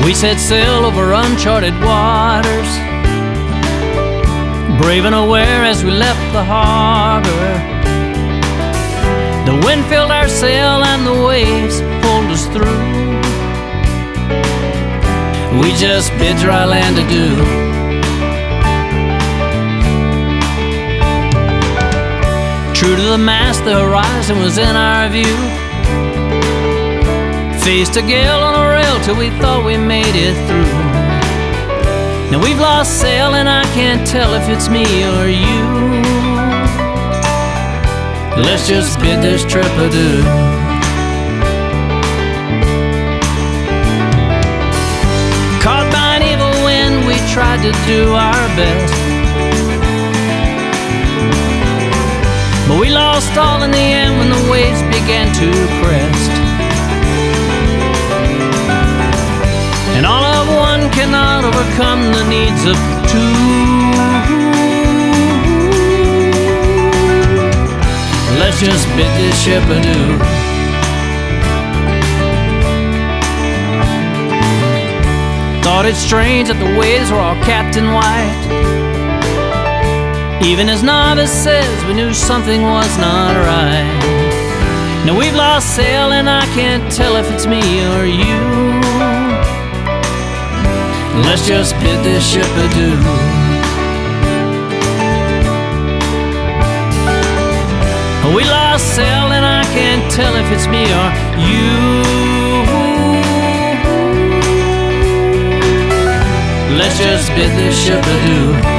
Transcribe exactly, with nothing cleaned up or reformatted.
We set sail over uncharted waters, brave and aware as we left the harbor. The wind filled our sail and the waves pulled us through. We just bid dry land adieu. True to the mast, the horizon was in our view. Faced a gale on a rail till we thought we made it through. Now we've lost sail and I can't tell if it's me or you. Let's just bid this trip adieu. Caught by an evil wind, we tried to do our best, but we lost all in the end when the waves began to crest. And all of one cannot overcome the needs of two. Let's just bid this ship adieu. Thought it strange that the waves were all capped in white. Even as novices, we knew something was not right. Now we've lost sail and I can't tell if it's me or you. Let's just bid this ship adieu. We lost sail and I can't tell if it's me or you. Let's just bid this ship adieu.